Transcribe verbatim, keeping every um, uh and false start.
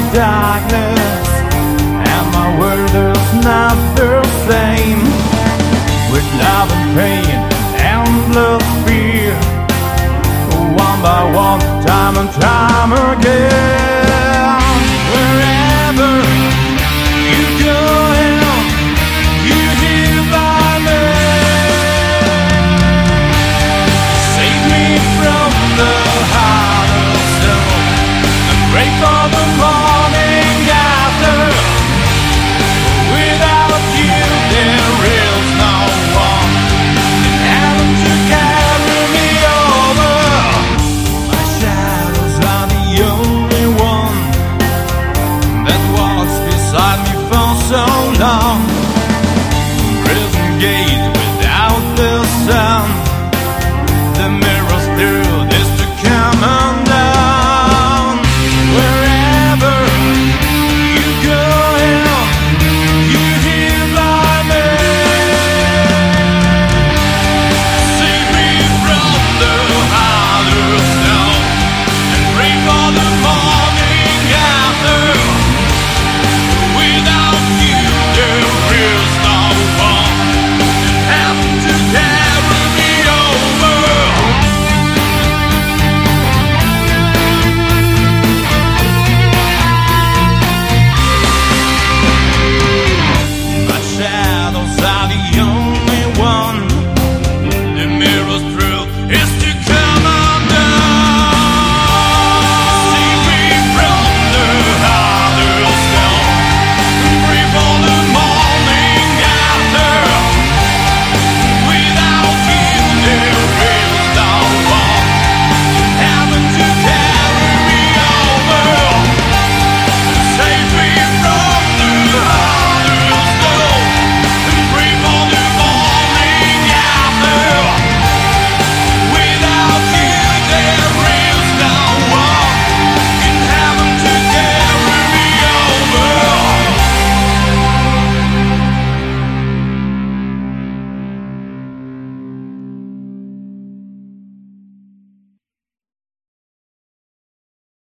darkness, and my world is not the same. With love and pain, endless fear, one by one, time and time again. Wherever you go, you hear by me. Save me from the heart of stone, and pray for the morning after. Without you, there is no one in heaven to carry me over. My shadows are the only one that walks beside me for so long.